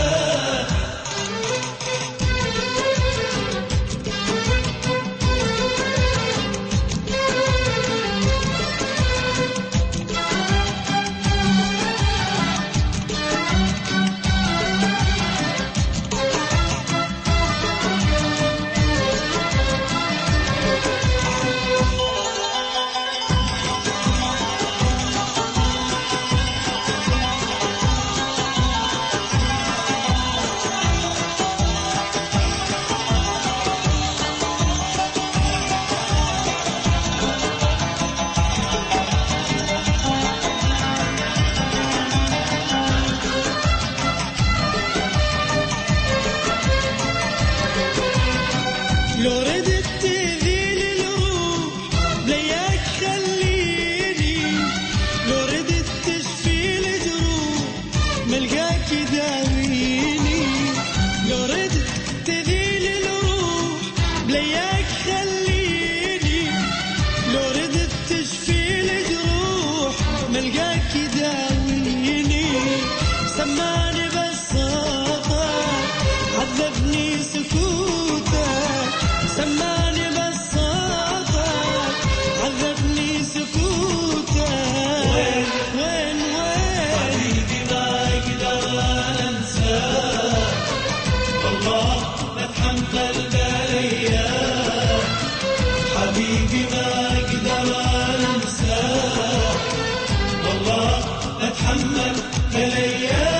لو ردت تذيل الروح بلياك خليني، لو ردت تشفي الجروح ملقاك يداويني، لو ردت تذيل الروح بلياك خليني، لو ردت تشفي الجروح ملقاك يداويني. سماني بساطة عذبني سكوتك، سماني بساطة عذبني سكوتك. وين وين وين حبيبي ما اقدر انساك والله اتحمل بليات. حبيبي ما اقدر انساك والله اتحمل بليات.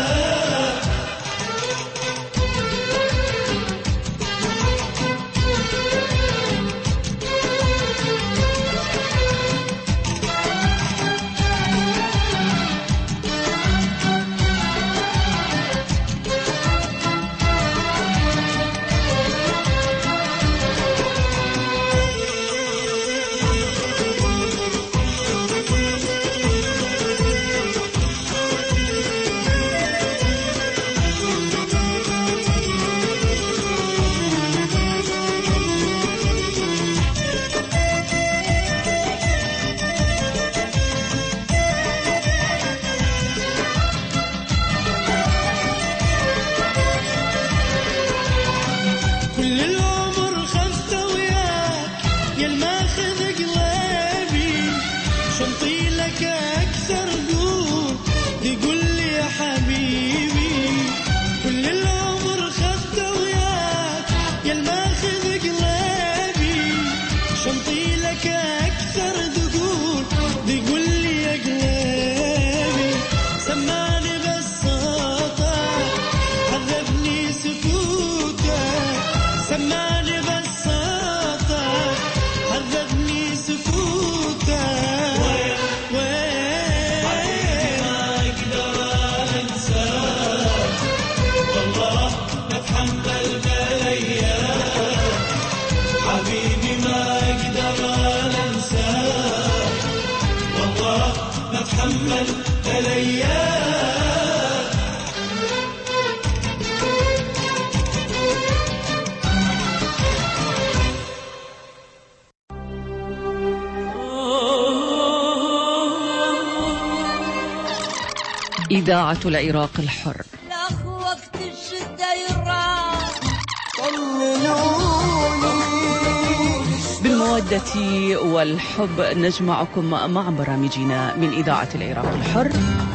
كل العمر خفت وياك يا الماخذ قلبي، شنطي لك أكثر قول يقول لي يا حبيبي. كل العمر خفت وياك يا الماخذ قلبي، شنطي لك أكثر دقول يقول لي يا قلبي. سماني بساطة عذبني سكوتك، سماني بساطة عذبني سكوتك. وين وين حبيبي ما اقدر انساك والله اتحمل بليات. حبيبي ما اقدر انساك والله اتحمل بليات. إذاعة العراق الحر. لاخ وقت الشدة يراح بالمودة والحب نجمعكم مع برامجنا من إذاعة العراق الحر.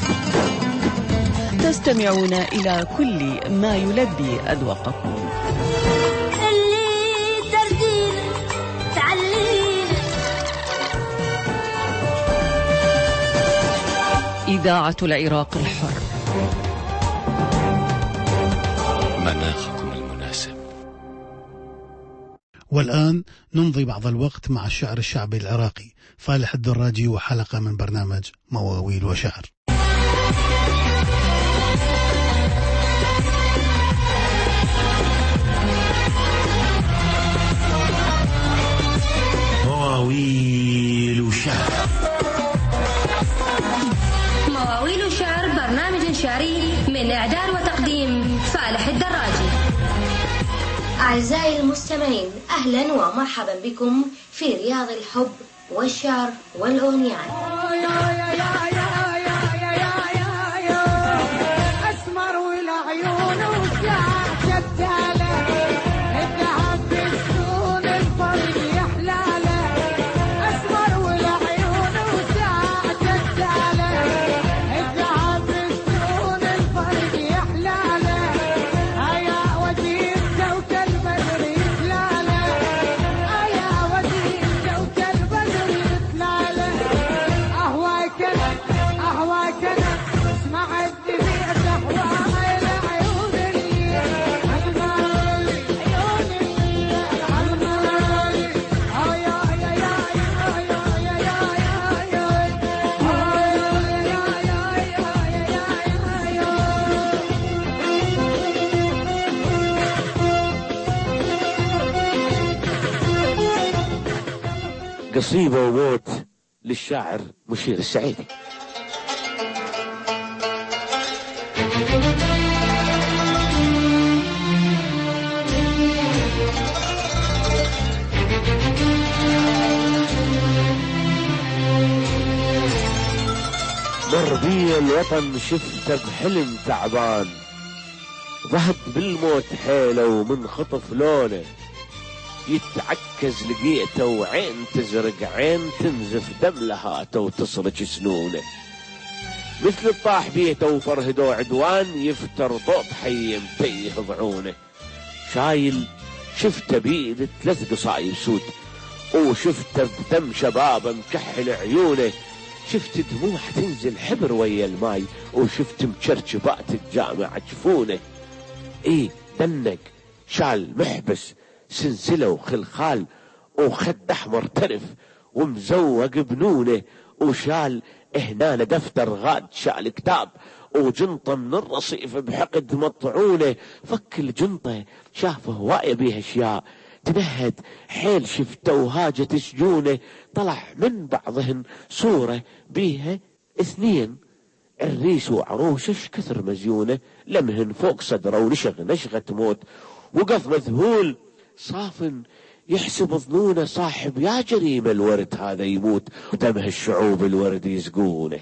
تستمعون إلى كل ما يلبي أذواقكم. اللي تردين تعلين إذاعة العراق الحر. مناخكم المناسب. والآن نمضي بعض الوقت مع الشعر الشعبي العراقي فالح الدراجي وحلقة من برنامج مواويل وشعر. مواويل وشعر. مواويل وشعر برنامج شعري من إعداد وتقديم فالح الدراجي. أعزائي المستمعين، أهلا ومرحبا بكم في رياض الحب والشعر والأغنيات. نصيبة وموت للشاعر مشير السعيدي. مر بي الوطن شفته بحلم تعبان، ضهد بالموت حيله ومن خطف لونه، يتعكز لقيته وعين تزرق عين تنزف دم لهاته وتصرج سنونه، مثل الطاح بيته وفرهده عدوان يفتر ضوء حي متيه ضعونه، شايل شفته بيد ثلاث قصايب سود وشفته بدم شبابه مكحل عيونه، شفت دموع تنزل حبر ويا الماي وشفت مشرشبات الجامع جفونه، ايه دنق شال محبس سلسلة وخلخال وخد احمر ترف ومزوق بنونه، وشال هنا دفتر غاد شال كتاب وجنطة من الرصيف بحقد مطعونه، فك الجنطة شافه هواية بيها اشياء تنهد حيل شفته وهاجت سجونه، طلع من بعضهن صورة بيها اثنين عريس وعروس اش كثر مزيونه، لمهن فوق صدره ونشغ نشغة موت، وقف مذهول صافن يحسب ظنونه صاحب يا جريمة الورد هذا يموت ودمه الشعوب الورد يسقونه.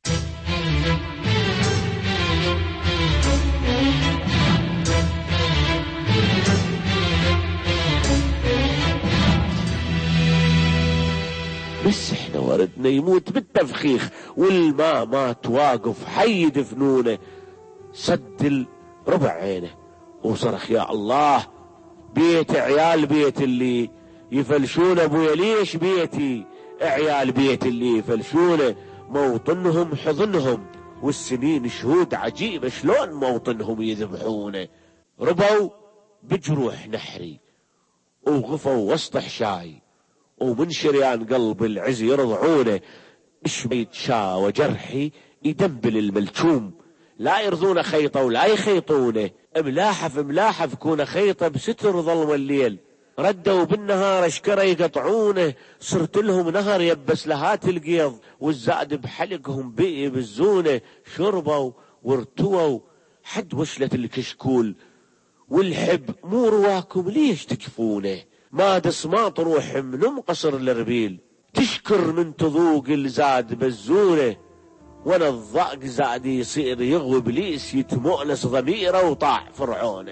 بس احنا وردنا يموت بالتفخيخ والماء ما تواقف حي دفنونه، سد ربع عينه وصرخ يا الله بيت عيال بيت اللي يفلشون ابويا، ليش بيتي عيال بيت اللي يفلشونه، موطنهم حضنهم والسنين شهود عجيبة شلون موطنهم يذبحونه، ربوا بجروح نحري وغفوا وسط حشاي ومن شريان قلب العز يرضعونه، بشبيت شا وجرحي يدبل الملتوم، لا يرضون خيطه ولا يخيطونه، ملاحف ملاحف كون خيطه بستر ظلم الليل، ردوا بالنهار اشكره يقطعونه، صرت لهم نهر يبس لهات القيض والزاد بحلقهم بقي بالزونه، شربوا وارتووا حد وشلة الكشكول، والحب مو رواكم ليش تكفونه، ما دسماط روح من مقصر الربيل، تشكر من تذوق الزاد بزونه، وانا الضاق زاد يصير يغوي ابليس يتمؤنس ضميره وطاع فرعونه.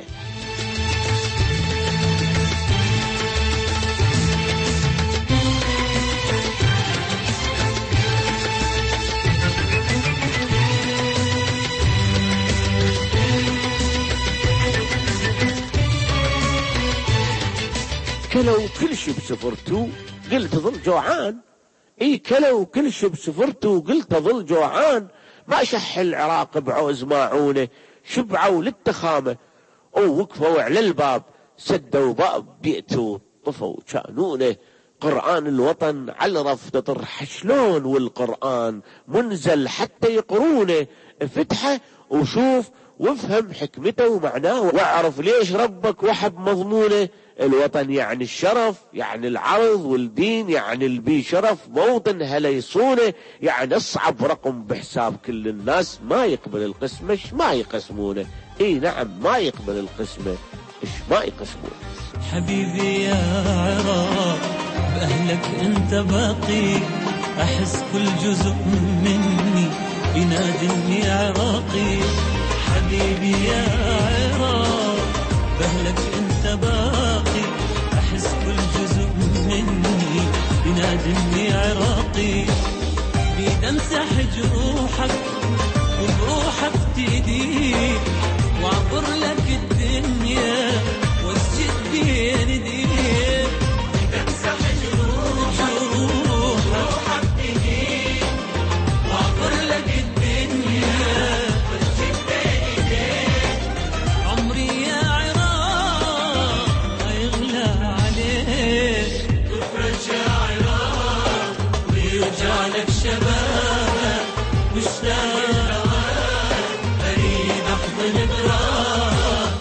كلوا كل شي بسفرتو قلت ظل جوعان، اي كلوا كل شي بسفرتو قلت ظل جوعان، ما شح العراق بعوز ماعونه، شبعوا للتخامة ووقفوا على الباب سدوا باب بيئته طفوا كانونه، قرآن الوطن على رف تطرح شلون والقرآن منزل حتى يقرونه، افتحه وشوف وافهم حكمته ومعناه واعرف ليش ربك وحب مضمونه، الوطن يعني الشرف يعني العرض والدين يعني البي شرف موطن هلا يصونه، يعني اصعب رقم بحساب كل الناس ما يقبل القسمة اش ما يقسمونه، اي نعم ما يقبل القسمة اش ما يقسمونه. حبيبي يا عراق بأهلك انت باقي، احس كل جزء مني ينادي اني عراقي، حبيبي يا عراق بأهلك انت باقي، احس كل جزء مني ينادي اني عراقي، بيد امسح جروحك وبروحك تديك واعبر لك الدنيا واسجد بين ايديك، بيد امسح جروحك وبروحك تديك واعبر لك الدنيا واسجد بين ايديك، عمري يا عراق ما يغلى عليك، تفرج يا عراق ويرجع لك شبابك مشتاق اريد احضن براك.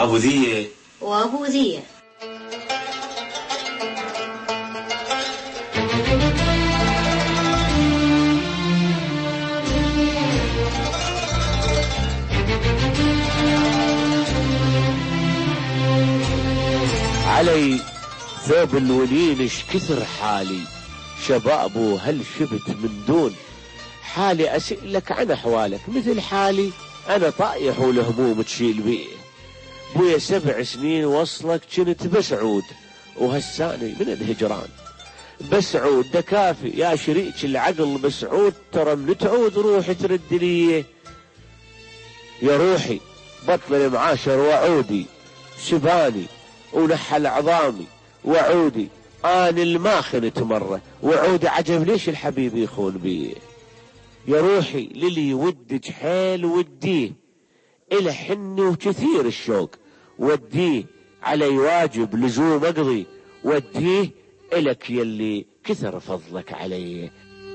أبو ذية وأبو ذية. علي ثوب الولين اش كثر حالي، شبابه هل شبت من دون حالي، أسألك عن أحوالك مثل حالي، أنا طايح والهموم تشيل بيه. بويا سبع سنين وصلك كنت بسعود، وهساني من الهجران بسعود دكافي يا شريك العقل بسعود، ترى من تعود روحي ترد لي يا روحي، بطل المعاشر وعودي شباني ونحل عظامي وعودي، أنا الما خنت مرة وعودي، عجب ليش الحبيب يخون بيه. يا روحي للي ودك حيل وديه، إلى حني وكثير الشوق وديه، علي واجب لزوم أقضي وديه، إلك يلي كثر فضلك علي.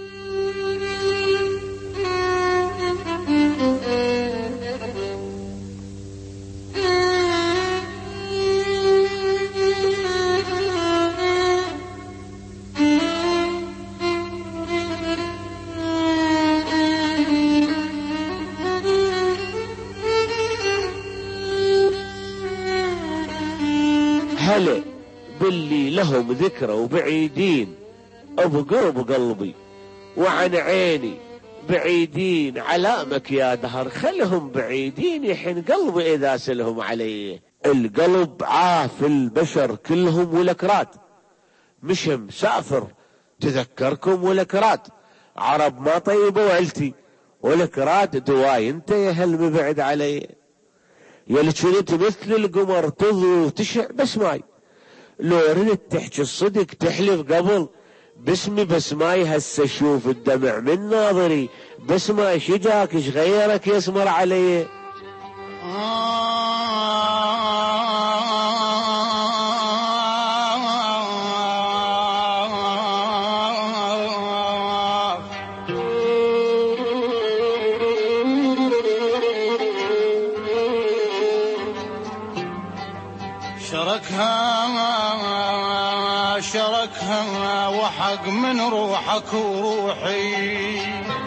هلا باللي لهم ذكرى وبعيدين بقرب قلبي وعن عيني بعيدين، علامك يا دهر خلهم بعيدين، يحن قلبي إذا سلهم علي. القلب عاف البشر كلهم ولكرات، مشم سافر تذكركم ولكرات، عرب ما طيبة وعلتي ولكرات دواي، انت يا هل مبعد علي، يلي كنت مثل القمر تضوي وتشع بسماي، لو ردت تحكي الصدق تحلف قبل باسمي بسماي، هسه شوف الدمع من ناظري بسماي، شجاك ايش غيرك يسمر علي. شركها شركها وحق من روحك وروحي،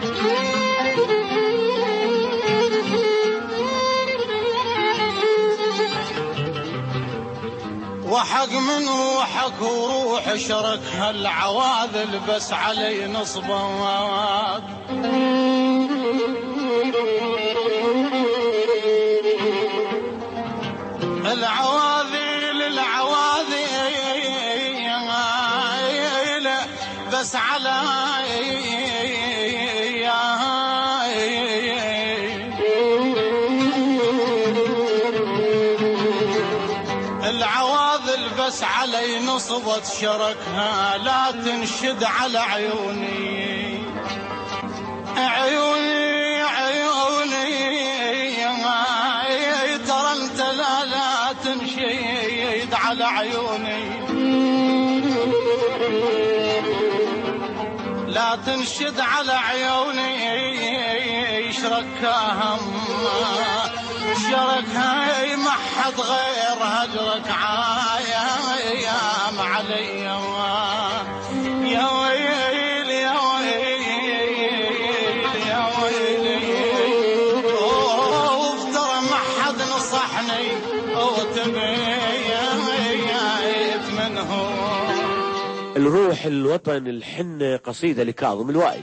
وحق من روحك وروحي، شركها العواذل بس علي نصبك، العواذل العواذل بس علي العواذل بس علي نصبت، شركها لا تنشد على عيوني عيوني عيوني، ترى انت لا لا تنشد على عيوني، لا تنشد على عيوني، شركها شركها ما حد غير هجرك عايم علي، يا ويل يا ويل يا ويل، وفترى ما حد نصحني وتبيت منه. الروح الوطن الحنة، قصيدة لكاظم الوائل.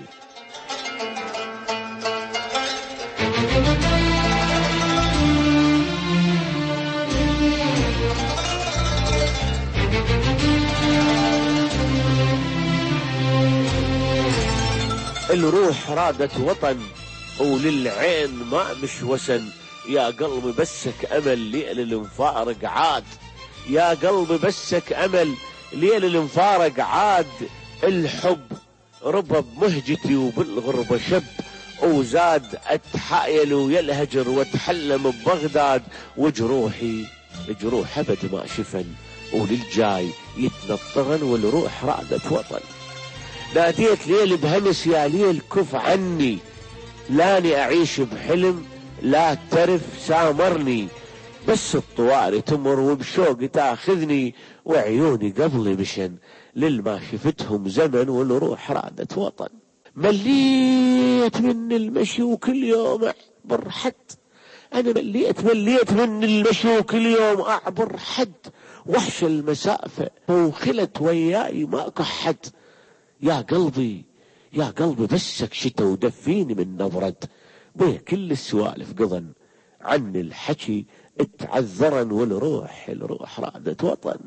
الروح رادت وطن وللعين ما مش وسن، يا قلبي بسك أمل ليل المفارق عاد، يا قلبي بسك أمل ليل المفارق عاد، الحب ربى بمهجتي وبالغربة شب، وزاد أتحايل ويلهجر واتحلم ببغداد، وجروحي جروح أبد ما شفن، وللجاي يتنطغن، والروح رادت وطن. ناديت ليل بهمس يا ليل كف عني، لاني أعيش بحلم لا ترف سامرني، بس الطواري تمر وبشوق تاخذني، وعيوني قبلي مشن للما شفتهم زمن، والروح رادت وطن. مليت من المشي وكل يوم أعبر حد، أنا مليت مليت من المشي وكل يوم أعبر حد، وحش المسافة وخلت وياي ما كحد. يا قلبي يا قلبي بسك شتا ودفيني من نظرة، بيه كل السوالف قضن عن الحكي اتعذرن، والروح الروح رادت وطن.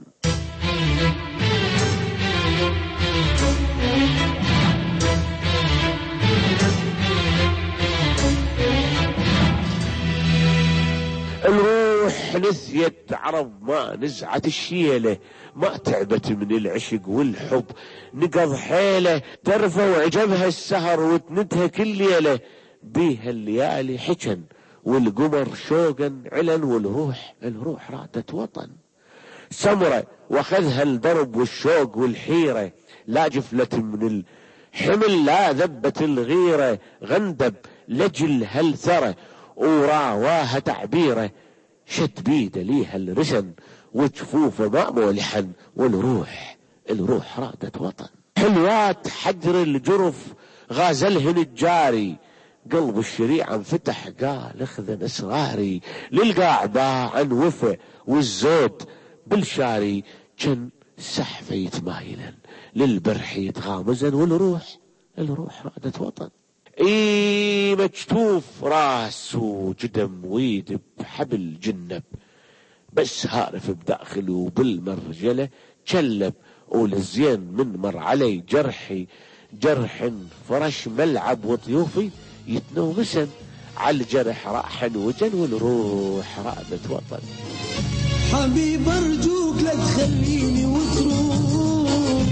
الروح نسيت عرب ما نزعت الشيلة، ما تعبت من العشق والحب نقض حيلة، ترفع وعجبها السهر وتندها كل ليلة، بيها الليالي حجن والقمر شوقا علن، والروح الروح رادت وطن. سمرة واخذها الدرب والشوق والحيرة، لا جفلت من الحمل لا ذبت الغيرة، غندب لجل هالثرى وراواها تعبيره، شد بيده ليها الرسن وجفوفه ما مولحن، والروح الروح رادت وطن. حلوات حجر الجرف غازلهن الجاري، قلب الشريعة انفتح قال اخذن اسراري، للقاع باع وفى والزود بالشاري، كن سحفة يتمايلن للبرح يتغامزن، والروح الروح رادت وطن. اي مكتوف راس وجدم ويد بحبل جنب، بس هارف بداخله وبالمرجله كلب، وللزين من مر علي جرحي جرح فرش ملعب، وطيوفي يتنومسن على الجرح راحن وجن، والروح رادت وطن. حبيب ارجوك لا تخليني وتروح،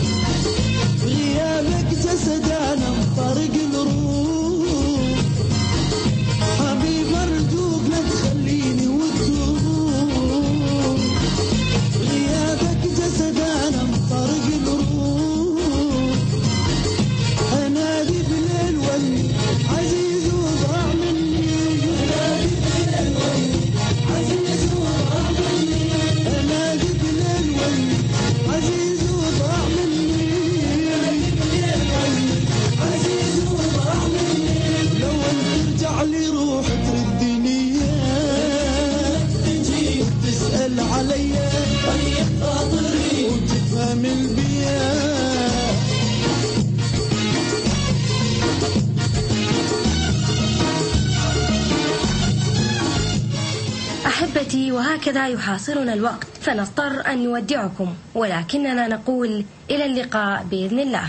غيابك جسد انا مطرق الروح، حبيب ارجوك لا تخليني وتروح، غيابك جسد انا مطرق الروح، انادي بليل ولي عزيز وضاع مني، انادي بليل ولي عزيز وضاع مني، انادي بليل ولي عزيز وضاع مني، عزيز وضاع مني، لو انت ترجع لي روح تردني تجي تسأل عليا طريق خاطري وتفهم البيان. أحبتي، وهكذا يحاصرنا الوقت فنضطر أن نودعكم، ولكننا نقول إلى اللقاء بإذن الله.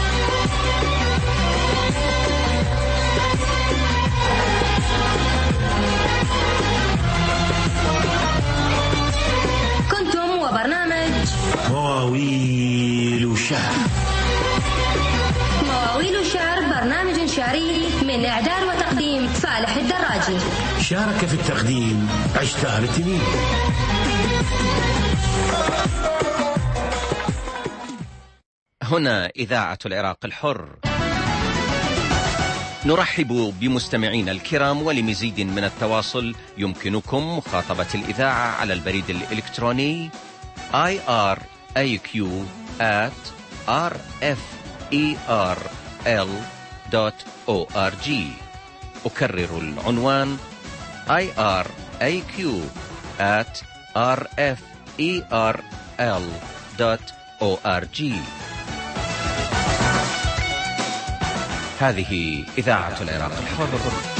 كنتم وبرنامج مواويل وشعر. مواويل الشعر برنامج شعري من إعداد وتقديم فالح الدراجي. شارك في التقديم عشتار تميم. هنا إذاعة العراق الحر، نرحب بمستمعينا الكرام، ولمزيد من التواصل يمكنكم مخاطبة الإذاعة على البريد الإلكتروني آي آر إيه كيو آت آر إف إي آر إل دوت أو آر جي. أكرر العنوان آي آر إيه كيو آت آر إف إي آر إل دوت أو آر جي. هذه إذاعة العراق الحر.